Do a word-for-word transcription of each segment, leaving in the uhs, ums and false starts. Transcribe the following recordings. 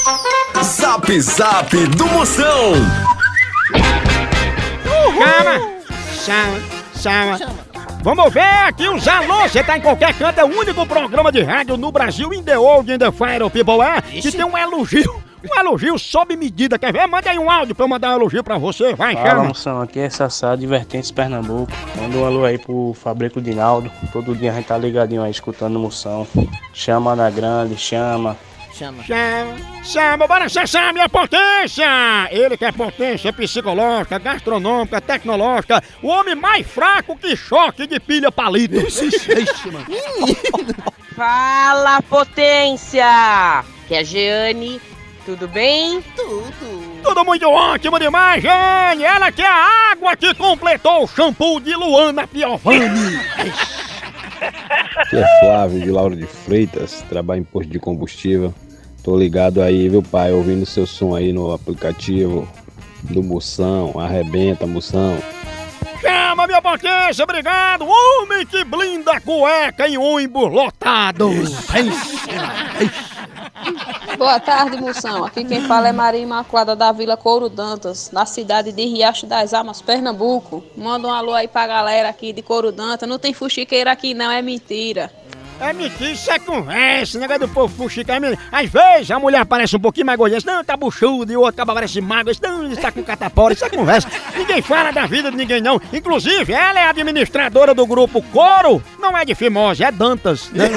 Zap Zap do Moção. Chama, chama, chama. Vamos ver aqui os alôs. Você tá em qualquer canto, é o único programa de rádio no Brasil, in the old, in the fire, people, é? Que tem um elogio, um elogio sob medida. Quer ver? Manda aí um áudio pra eu mandar um elogio pra você, vai, Fala, chama. Moção, aqui é Sassá, Divertentes Pernambuco. Manda um alô aí pro Fabrico Dinaldo. Todo dia a gente tá ligadinho aí, escutando Moção. Chama na grande, chama. Chama. Chama, chama, bora acessar a minha potência! Ele que é potência psicológica, gastronômica, tecnológica, o homem mais fraco que choque de pilha palito. Fala, potência! Que é a Jeane, tudo bem? Tudo. Tudo muito ótimo demais, Jane! Ela que é a água que completou o shampoo de Luana Piovani. Aqui é Flávio de Lauro de Freitas, trabalho em posto de combustível. Tô ligado aí, viu, pai? Ouvindo seu som aí no aplicativo do Moção. Arrebenta, Moção. Chama, minha potência, obrigado! Homem que blinda a cueca em ônibus lotado. Boa tarde, Moção. Aqui quem fala é Maria Imaculada da Vila Couro Dantas, na cidade de Riacho das Almas, Pernambuco. Manda um alô aí pra galera aqui de Couro Dantas. Não tem fuxiqueira aqui não, é mentira. É mentira, isso é conversa, negócio do povo fuxica. É mentira. Às vezes a mulher parece um pouquinho mais gordinha, não, tá buchudo, e o outro parece magro, não, está com catapora, isso é conversa. Ninguém fala da vida de ninguém não. Inclusive, ela é administradora do grupo Coro, não é de Fimose, é Dantas. Né,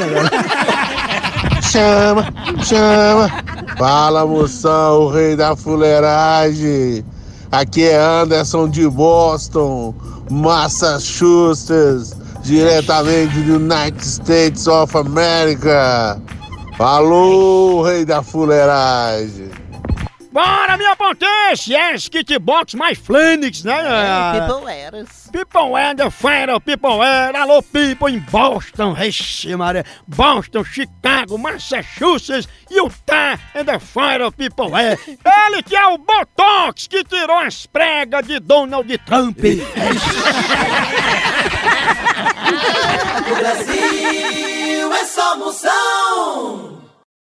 Chama, chama. Fala, Moção, o rei da fuleiragem. Aqui é Anderson de Boston, Massachusetts, diretamente do United States of America. Falou, rei da fuleiragem. Bora, minha potência! É Skitbox mais Flenix, né? É, people eras. People é the fire, people é. Alô, people em Boston, Ixi, Maria. Boston, Chicago, Massachusetts, Utah and the fire, people é. Ele que é o Botox que tirou as pregas de Donald Trump. O Brasil é só Moção.